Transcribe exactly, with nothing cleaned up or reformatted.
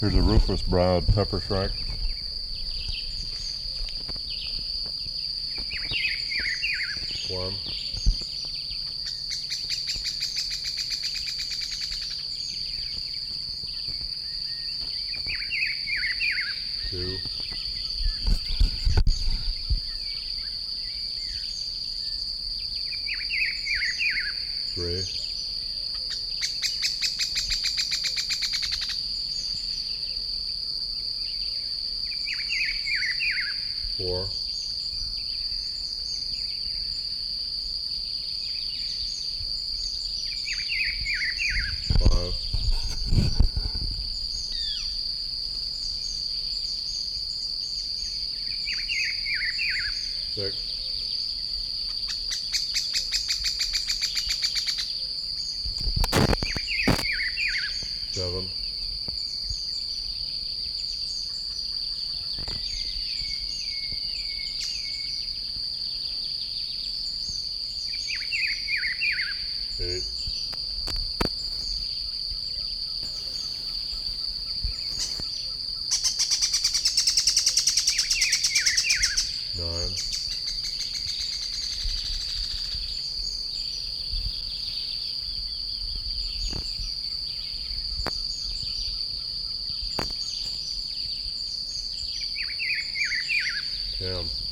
Here's a rufous browed pepper shrike. One. Two. Three. Four. Five. Six. Seven. Eight. Nine. Ten.